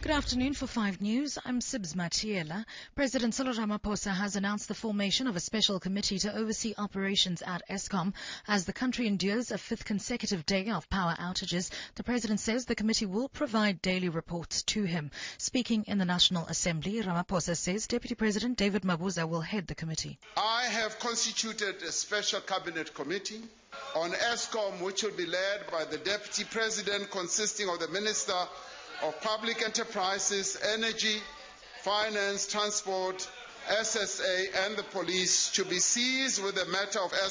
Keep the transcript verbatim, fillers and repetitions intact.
Good afternoon. For five News, I'm Sibs Matiela. President Cyril Ramaphosa has announced the formation of a special committee to oversee operations at Eskom as the country endures a fifth consecutive day of power outages. The president says the committee will provide daily reports to him. Speaking in the National Assembly, Ramaphosa says Deputy President David Mabuza will head the committee. I have constituted a special cabinet committee on Eskom, which will be led by the Deputy President, consisting of the Minister of Public Enterprises, Energy, Finance, Transport, S S A and the Police, to be seized with the matter of Eskom.